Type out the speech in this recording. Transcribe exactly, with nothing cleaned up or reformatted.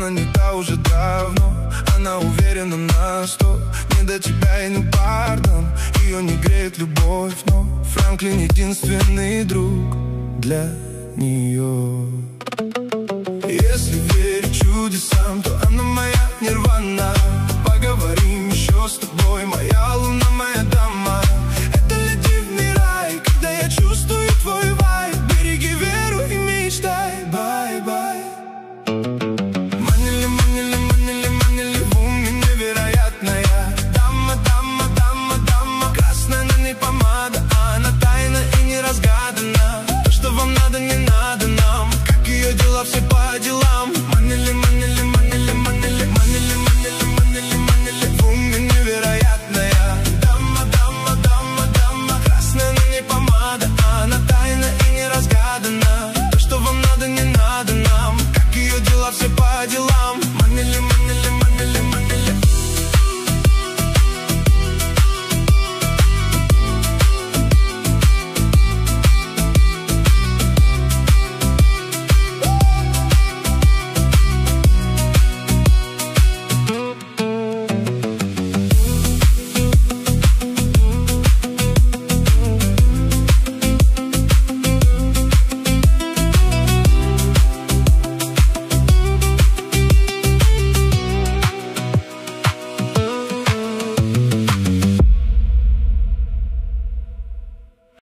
она не та уже давно. Она уверена на сто, не до тебя и не пардон. Ее не греет любовь, но Франклин единственный друг для нее.